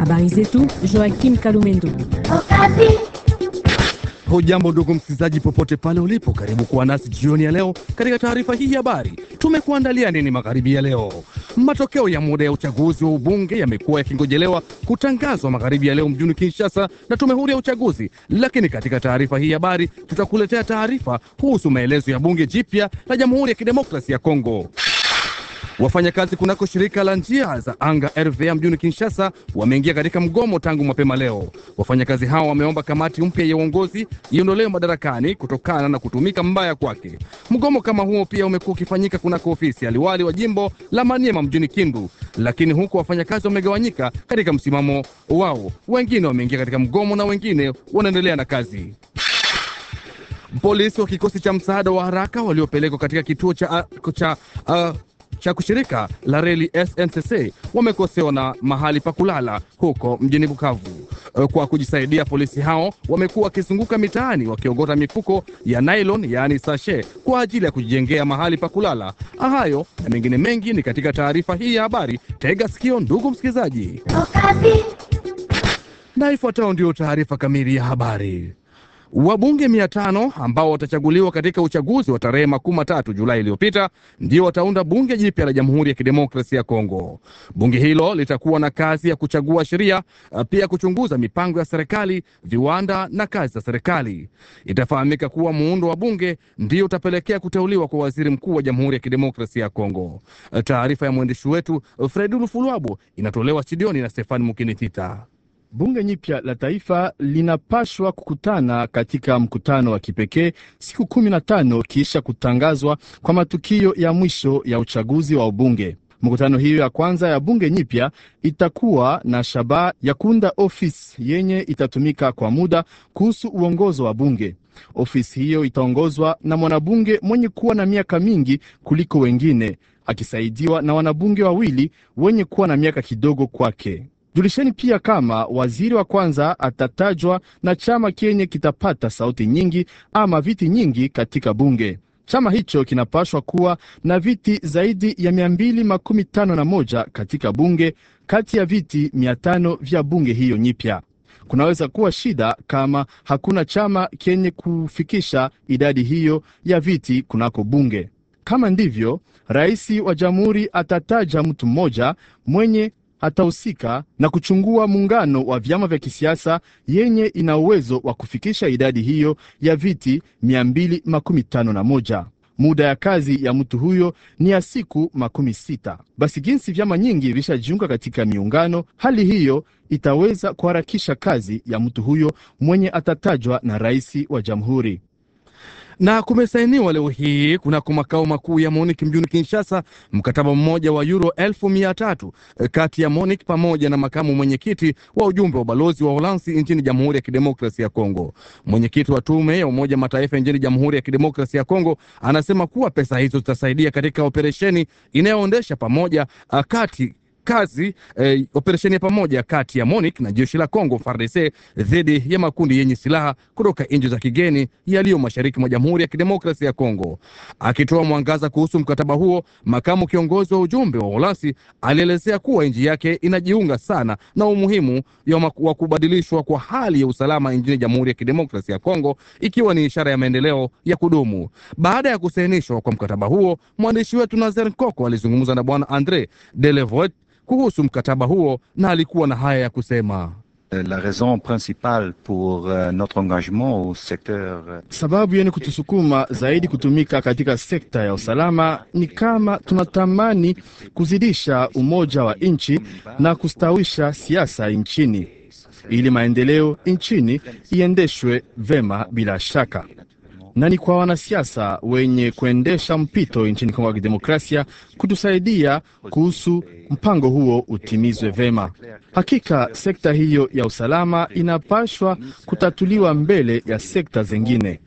Habari zetu, Joaquim Kalumendo. Hujambo ndugu msikilizaji popote pale ulipo, karibu kuwa nasi jioni ya leo katika taarifa hii ya habari. Tumekuandalia nini magharibi ya leo? Matokeo ya muda ya uchaguzi wa ubunge yamekuwa yakingojelewa kutangazwa magharibi ya leo mjini Kinshasa na tume huru ya uchaguzi. Lakini katika taarifa hii ya habari tutakuletea taarifa kuhusu maelezo ya bunge jipya la Jamhuri ya Kidemokrasia ya Kongo. Wafanyakazi kunako shirika la njia za anga RVA mjini Kinshasa wameingia katika mgomo tangu mapema leo. Wafanyakazi hao wameomba kamati mpya ya uongozi iondolewe madarakani kutokana na kutumika mbaya kwake. Mgomo kama huo pia umekuwa ukifanyika kunako ofisi ya liwali wa jimbo la Maniema mjini Kindu, lakini huko wafanyakazi wamegawanyika katika msimamo wao. Wengine wameingia katika mgomo na wengine wanaendelea na kazi. Polisi wa kikosi cha msaada wa haraka waliopelekwa katika kituo cha kushirika la reli SNCC wamekosewa na mahali pa kulala huko mjini Bukavu. Kwa kujisaidia, polisi hao wamekuwa wakizunguka mitaani wakiogota mifuko ya nylon, yaani sachet, kwa ajili ya kujijengea mahali pa kulala. Hayo na mengine mengi ni katika taarifa hii ya habari. Tega sikio ndugu msikilizaji, na ifuatayo ndio taarifa kamili ya habari. Wabunge 500 ambao watachaguliwa katika uchaguzi wa tarehe 13 Julai iliyopita ndio wataunda bunge jipya la Jamhuri ya Kidemokrasia ya Kongo. Bunge hilo litakuwa na kazi ya kuchagua sheria, pia kuchunguza mipango ya serikali, viwanda na kazi za serikali. Itafahamika kuwa muundo wa bunge ndio utapelekea kuteuliwa kwa waziri mkuu wa Jamhuri ya Kidemokrasia ya Kongo. Taarifa ya mwandishi wetu Fredulu Fulwabo inatolewa studioni na Stefani Mukinitita. Bunge nyipya la taifa linapashwa kukutana katika mkutano wa kipekee siku 15 kisha kutangazwa kwa matukio ya mwisho ya uchaguzi wa ubunge. Mkutano hiyo ya kwanza ya bunge nyipya itakuwa na shabaha ya kuunda ofisi yenye itatumika kwa muda kuhusu uongozo wa bunge. Ofisi hiyo itaongozwa na mwanabunge mwenye kuwa na miaka mingi kuliko wengine, akisaidiwa na wanabunge wawili wenye kuwa na miaka kidogo kwake. Julisheni pia kama waziri wa kwanza atatajwa na chama kenye kitapata sauti nyingi ama viti nyingi katika bunge. Chama hicho kinapashwa kuwa na viti zaidi ya 251 katika bunge kati ya viti 500 vya bunge hiyo nyipya. Kunaweza kuwa shida kama hakuna chama kenye kufikisha idadi hiyo ya viti kunako bunge. Kama ndivyo, rais wa jamhuri atataja mtu mmoja mwenye atahusika na kuchungua muungano wa vyama vya kisiasa yenye ina uwezo wa kufikisha idadi hiyo ya viti 251. Muda ya kazi ya mtu huyo ni ya siku 60. Basi jinsi vyama nyingi vishajiunga katika miungano, hali hiyo itaweza kuharakisha kazi ya mtu huyo mwenye atatajwa na rais wa jamhuri. Na kumesainiwa leo hii kunako makao makuu ya MONUC mjini Kinshasa mkataba mmoja wa euro 1,300 kati ya MONUC pamoja na makamu mwenyekiti wa ujumbe wa balozi wa Uholanzi nchini Jamhuri ya Kidemokrasia ya Kongo. Mwenyekiti wa tume ya Umoja Mataifa nchini Jamhuri ya Kidemokrasia ya Kongo anasema kuwa pesa hizo zitasaidia katika operesheni inayoendesha pamoja operesheni ya pamoja kati ya MONUC na jeshi la Kongo FARDC dhidi ya makundi yenye silaha kutoka nchi za kigeni yaliyo mashariki mwa Jamhuri ya Kidemokrasia ya Kongo. Akitoa mwangaza kuhusu mkataba huo, makamu kiongozi wa ujumbe wa Uholanzi alielezea kuwa nchi yake inajiunga sana na umuhimu wa kubadilishwa kwa hali ya usalama nchini Jamhuri ya Kidemokrasia ya Kongo, ikiwa ni ishara ya maendeleo ya kudumu. Baada ya kusainishwa kwa mkataba huo, mwandishi wetu Nazer Koko alizungumza na bwana Andre Delevoet kuhusu mkataba huo na alikuwa na haya ya kusema. La raison principale pour notre engagement au secteur. Sababu yenye kutusukuma zaidi kutumika katika sekta ya usalama ni kama tunatamani kuzidisha umoja wa nchi na kustawisha siasa nchini ili maendeleo nchini iendeshwe vema bila shaka. Na ni kwa wanasiasa wenye kuendesha mpito nchini Kongo ya Kidemokrasia kutusaidia kuhusu mpango huo utimizwe vema. Hakika sekta hiyo ya usalama inapashwa kutatuliwa mbele ya sekta zingine.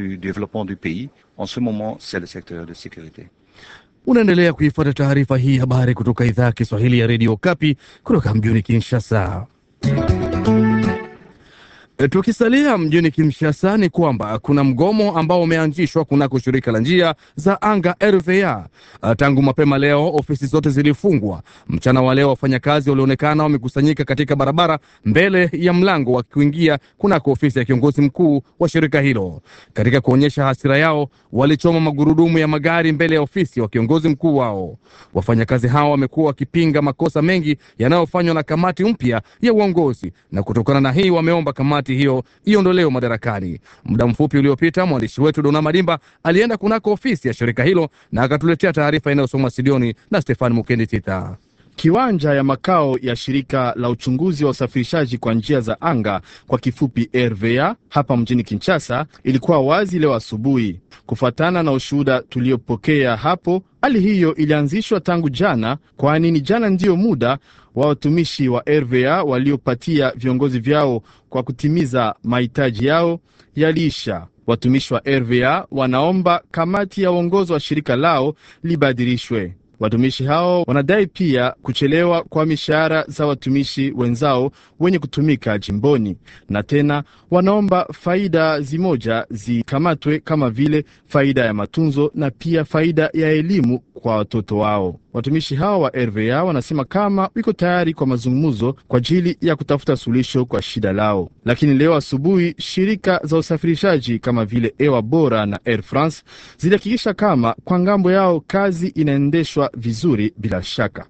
Unaendelea kuifuata taarifa hii habari kutoka idhaa ya Kiswahili ya Radio Okapi kutoka mjini Kinshasa. Tukisalia mjini Kinshasa ni kwamba kuna mgomo ambao umeanzishwa kunako shirika la njia za anga RVA. Tangu mapema leo ofisi zote zilifungwa. Mchana wa leo wafanyakazi walionekana wamekusanyika katika barabara mbele ya mlango wa kuingia kunako ofisi ya kiongozi mkuu wa shirika hilo. Katika kuonyesha hasira yao, walichoma magurudumu ya magari mbele ya ofisi wa kiongozi mkuu wao. Wafanyakazi hao wamekuwa wakipinga makosa mengi yanayofanywa na kamati mpya ya uongozi, na kutokana na hii wameomba kamati hiyo iondolewe madarakani. Muda mfupi uliopita mwandishi wetu Dona Madimba alienda kunako ofisi ya shirika hilo na akatuletea taarifa inayosomwa studioni na Stefan Mukendi Tita. Kiwanja ya makao ya shirika la uchunguzi wa usafirishaji kwa njia za anga kwa kifupi RVA hapa mjini Kinshasa ilikuwa wazi leo asubuhi. Kufuatana na ushuhuda tuliopokea hapo, hali hiyo ilianzishwa tangu jana, kwani ni jana ndiyo muda wa watumishi wa RVA waliopatia viongozi vyao kwa kutimiza mahitaji yao yaliisha. Watumishi wa RVA wanaomba kamati ya uongozi wa shirika lao libadilishwe. Watumishi hao wanadai pia kuchelewa kwa mishahara za watumishi wenzao wenye kutumika jimboni, na tena wanaomba faida zimoja zikamatwe kama vile faida ya matunzo na pia faida ya elimu kwa watoto wao. Watumishi hao wa RVA wanasema kama wiko tayari kwa mazungumzo kwa ajili ya kutafuta suluhisho kwa shida lao. Lakini leo asubuhi shirika za usafirishaji kama vile Ewa Bora na Air France zilihakikisha kama kwa ngambo yao kazi inaendeshwa vizuri bila shaka.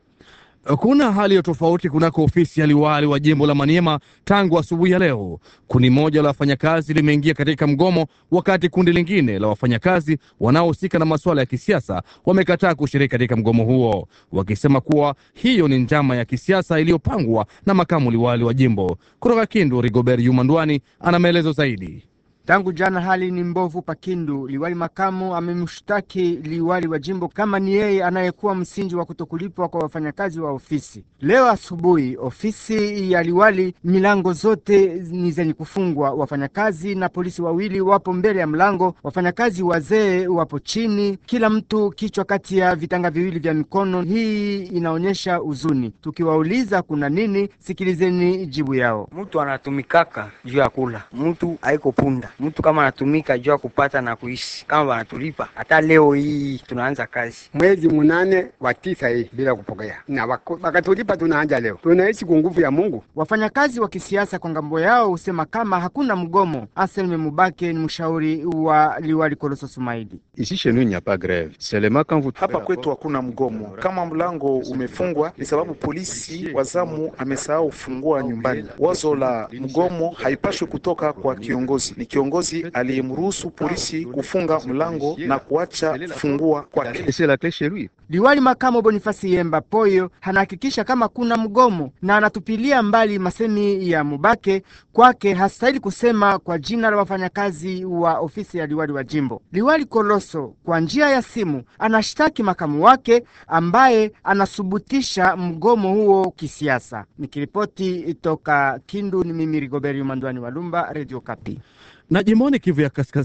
Kuna hali ya tofauti kunako ofisi ya liwali wa jimbo la Maniema tangu asubuhi ya leo. Kundi moja la wafanyakazi limeingia katika mgomo, wakati kundi lingine la wafanyakazi wanaohusika na masuala ya kisiasa wamekataa kushiriki katika mgomo huo, wakisema kuwa hiyo ni njama ya kisiasa iliyopangwa na makamu liwali wa jimbo. Kutoka Kindu, Rigobert Yumandwani ana maelezo zaidi. Tangu jana hali ni mbovu pakindu. Liwali makamu amemshtaki liwali wa jimbo kama ni yeye anayekuwa msingi wa kutokulipwa kwa wafanyakazi wa ofisi. Leo asubuhi ofisi ya liwali milango zote ni zenye kufungwa. Wafanyakazi na polisi wawili wapo mbele ya mlango. Wafanyakazi wazee wapo chini, kila mtu kichwa kati ya vitanga viwili vya mikono. Hii inaonyesha uzuni. Tukiwauliza kuna nini, sikilizeni jibu yao. Mtu anatumikaka juu ya kula, mtu haiko punda. Mtu kama anatumika jua kupata na kuishi, kama wanatulipa. Hata leo hii tunaanza kazi mwezi 8 wa 9 hii bila kupokea, na wakatulipa tunaanza leo. Tunaishi kwa nguvu ya Mungu. Wafanyakazi wa kisiasa kwa ngambo yao husema kama hakuna mgomo. Anselme Mubake ni mshauri wa liwali Koloso Sumaidi. Ici chez nous il n'y a pas grève. Seulement quand vous hapa kwetu hakuna mgomo. Kama mlango umefungwa ni sababu polisi wazamu amesahau kufungua nyumbani. Wazo la mgomo haipashwi kutoka kwa kiongozi. Ni kiongozi aliyemruhusu polisi kufunga mlango na kuacha fungua kwake. C'est la clé chez lui. Liwali makamu Bonifasi Yemba Poyo hanahakikisha kama kuna mgomo na anatupilia mbali masemi ya Mubake. Kwake hastahili kusema kwa jina la wafanyakazi wa ofisi ya liwali wa jimbo. Liwali Koloso kwa njia ya simu anashtaki makamu wake ambaye anasubutisha mgomo huo kisiasa. Nikiripoti toka Kindu, ni mimi Rigobert Yumandwani Walumba, Radio Kapi. Na jimboni Kivu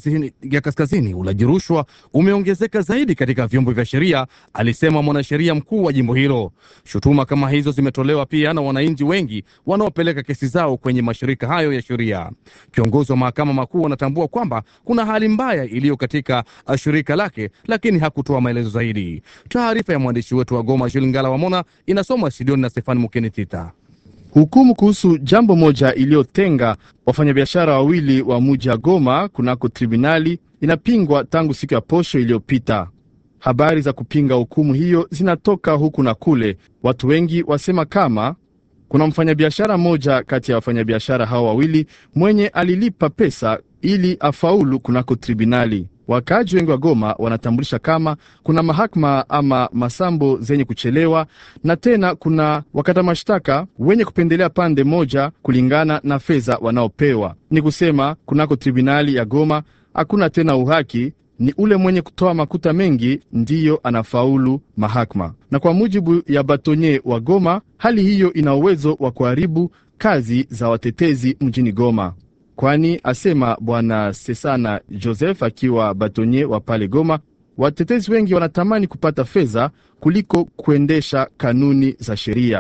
ya kaskazini ulaji rushwa umeongezeka zaidi katika vyombo vya sheria, alisema mwanasheria mkuu wa jimbo hilo. Shutuma kama hizo zimetolewa pia na wananchi wengi wanaopeleka kesi zao kwenye mashirika hayo ya sheria. Kiongozi wa mahakama makuu anatambua kwamba kuna hali mbaya iliyo katika shirika lake, lakini hakutoa maelezo zaidi. Taarifa ya mwandishi wetu wa Goma Jules Ngala Wamona inasomwa studioni na Stefan Mukenitita. Hukumu kuhusu jambo moja iliyotenga wafanyabiashara wawili wa mji wa Goma kunako tribunali inapingwa tangu siku ya posho iliyopita. Habari za kupinga hukumu hiyo zinatoka huku na kule. Watu wengi wasema kama kuna mfanyabiashara moja kati ya wafanyabiashara hao wawili mwenye alilipa pesa ili afaulu kunako tribunali. Wakaaji wengi wa Goma wanatambulisha kama kuna mahakama ama masambo zenye kuchelewa, na tena kuna wakata mashtaka wenye kupendelea pande moja kulingana na fedha wanaopewa. Ni kusema kunako tribunali ya Goma hakuna tena uhaki, ni ule mwenye kutoa makuta mengi ndiyo anafaulu mahakama. Na kwa mujibu ya batonye wa Goma, hali hiyo ina uwezo wa kuharibu kazi za watetezi mjini Goma. Kwani asema bwana Sesana Joseph akiwa batonye wa pale Goma, watetezi wengi wanatamani kupata fedha kuliko kuendesha kanuni za sheria.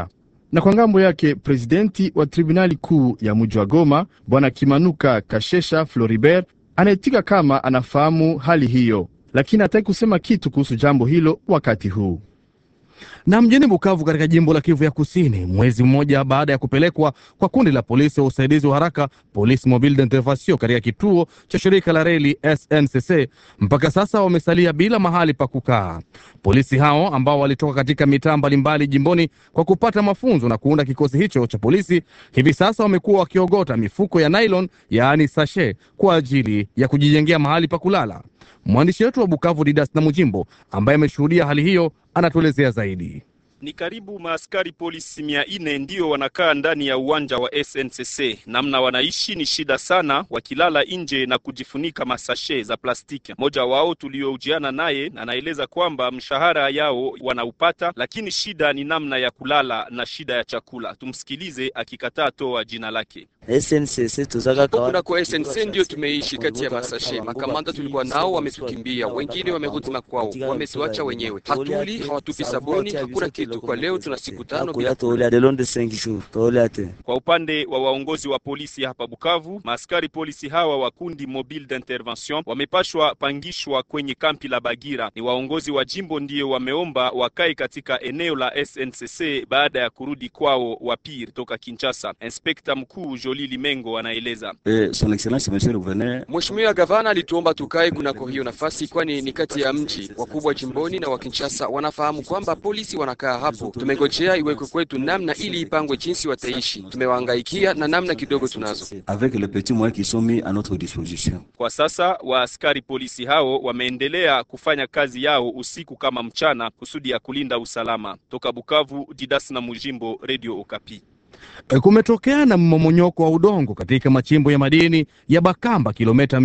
Na kwa ngambo yake presidenti wa tribunali kuu ya mji wa Goma bwana Kimanuka Kashesha Floribert anaitika kama anafahamu hali hiyo, lakini hataki kusema kitu kuhusu jambo hilo wakati huu. Na mjini Bukavu katika jimbo la Kivu ya Kusini, mwezi mmoja baada ya kupelekwa kwa kundi la polisi wa usaidizi wa haraka Police Mobile d'Intervention katika kituo cha shirika la reli SNCC, mpaka sasa wamesalia bila mahali pa kukaa. Polisi hao ambao walitoka katika mitaa mbalimbali jimboni kwa kupata mafunzo na kuunda kikosi hicho cha polisi, hivi sasa wamekuwa wakiogota mifuko ya nylon, yaani sachet, kwa ajili ya kujijengea mahali pa kulala. Mwandishi wetu wa Bukavu Didas na Mujimbo ambaye ameshuhudia hali hiyo anatuelezea zaidi. Ni karibu maaskari polisi 400 ndio wanakaa ndani ya uwanja wa SNCC. Namna wanaishi ni shida sana, wakilala nje na kujifunika masashe za plastiki. Mmoja wao tuliohojiana naye anaeleza kwamba mshahara yao wanaupata, lakini shida ni namna ya kulala na shida ya chakula. Tumsikilize akikataa toa jina lake. SNCC kwa SNCC ndio tumeishi kati ya masashe. Makamanda tulikuwa nao wametukimbia, wengine wamerudi makwao, wametuacha wenyewe. Hatuli, hawatupi sabuni, hakuna kitu. Kwa leo tuna siku 5 bila kula. Kwa upande wa waongozi wa polisi hapa Bukavu, maaskari polisi hawa wa kundi Mobile d'Intervention wamepashwa pangishwa kwenye kampi la Bagira. Ni waongozi wa jimbo ndio wameomba wakae katika eneo la SNCC baada ya kurudi kwao wapir toka Kinshasa. Inspekta mkuu Jolie Limengo anaeleza. Son Excellence Monsieur le Gouverneur, Mheshimiwa Gavana alituomba tukae kunako hiyo nafasi, kwani ni kati ya mji. Wakubwa jimboni na wa Kinshasa wanafahamu kwamba polisi wanakaa hapo. Tumengojea iwekwe kwetu namna ili ipangwe jinsi wataishi. Tumewahangaikia na namna kidogo tunazo. Avec les petits moyens qui sont mis à notre disposition. Kwa sasa waaskari polisi hao wameendelea kufanya kazi yao usiku kama mchana kusudi ya kulinda usalama. Toka Bukavu, Didas na Mujimbo, Radio Okapi. Kumetokea na mmomonyoko wa udongo katika machimbo ya madini ya Bakamba kilomita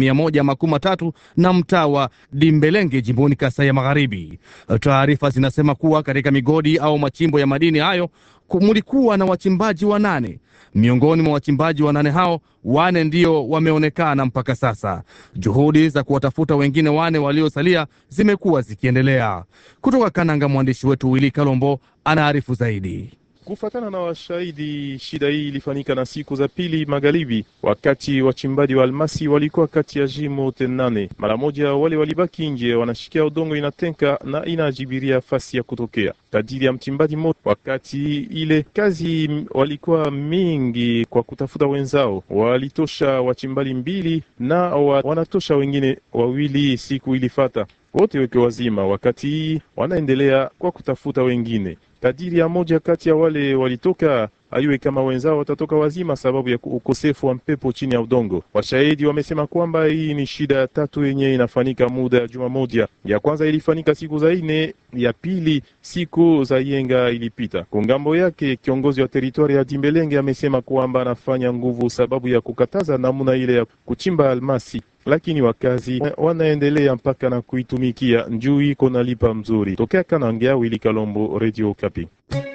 113 na mtaa wa Dimbelenge jimboni Kasai ya Magharibi. Taarifa zinasema kuwa katika migodi au machimbo ya madini hayo kumulikuwa na wachimbaji 8. Miongoni mwa wachimbaji 8 hao, 4 ndio wameonekana mpaka sasa. Juhudi za kuwatafuta wengine 4 waliosalia zimekuwa zikiendelea. Kutoka Kananga, mwandishi wetu Willy Kalombo anaarifu zaidi. Kufatana na washahidi, shida hii ilifanyika na siku za pili magharibi, wakati wachimbaji wa almasi walikuwa kati ya jimo 8. Mara moja wale walibaki nje, wanashikia udongo inatenka na inajibiria fasi ya kutokea. Kadiri ya mchimbaji mmoja, wakati ile kazi walikuwa mingi kwa kutafuta wenzao, walitosha wachimbaji 2 na wanatosha wengine 2 siku ilifata. Wote weke wazima, wakati wanaendelea kwa kutafuta wengine. Kadiri ya moja kati ya wale walitoka, ayue kama wenzao watatoka wazima sababu ya ukosefu wa mpepo chini ya udongo. Washahidi wamesema kwamba hii ni shida ya 3 yenye inafanyika muda ya juma moja. Ya kwanza ilifanyika siku za 4, ya pili siku za yenga ilipita. Kongambo yake kiongozi wa teritori ya Dimbelenge amesema kwamba anafanya nguvu sababu ya kukataza namna ile ya kuchimba almasi, lakini wakazi wanaendelea mpaka na kuitumikia njuu iko nalipa mzuri. Tokea Kananga, Willy Kalombo, Radio Okapi.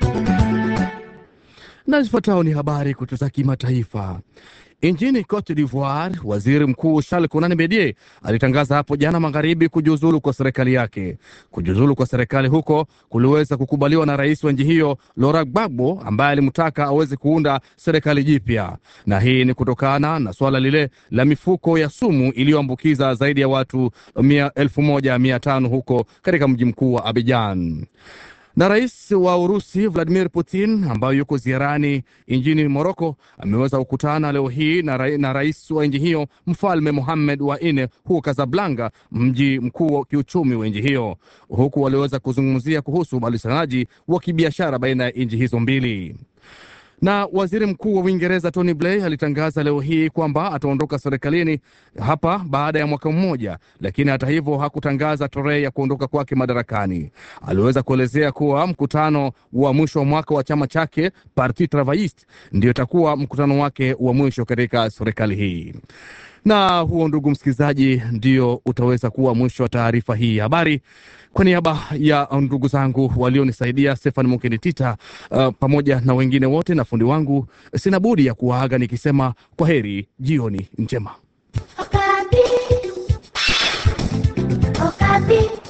Na zifuatayo ni habari kutoka kimataifa. Nchini Cote d'Ivoire, waziri mkuu Charles Konan Bedie alitangaza hapo jana magharibi kujiuzulu kwa serikali yake. Kujiuzulu kwa serikali huko kuliweza kukubaliwa na rais wa nchi hiyo Laurent Gbagbo, ambaye alimtaka aweze kuunda serikali jipya. Na hii ni kutokana na swala lile la mifuko ya sumu iliyoambukiza zaidi ya watu 1500 huko katika mji mkuu wa Abidjan. Na rais wa Urusi Vladimir Putin ambaye yuko ziarani nchini Morocco ameweza kukutana leo hii na rais wa nchi hiyo Mfalme Mohammed wa 4 huko Casablanca, mji mkuu wa kiuchumi wa nchi hiyo, huku waliweza kuzungumzia kuhusu ubadilishanaji wa kibiashara baina ya nchi hizo mbili. Na waziri mkuu wa Uingereza Tony Blair alitangaza leo hii kwamba ataondoka serikalini hapa baada ya mwaka mmoja, lakini hata hivyo hakutangaza tarehe ya kuondoka kwake madarakani. Aliweza kuelezea kuwa mkutano wa mwisho wa mwaka wa chama chake Parti Travailliste ndio itakuwa mkutano wake wa mwisho katika serikali hii. Na huo, ndugu msikilizaji, ndio utaweza kuwa mwisho wa taarifa hii ya habari. Kwa niaba ya ndugu zangu walionisaidia, Stefan Mukenitita pamoja na wengine wote na fundi wangu, sina budi ya kuwaaga nikisema kwaheri, jioni njema. Okapi. Okapi.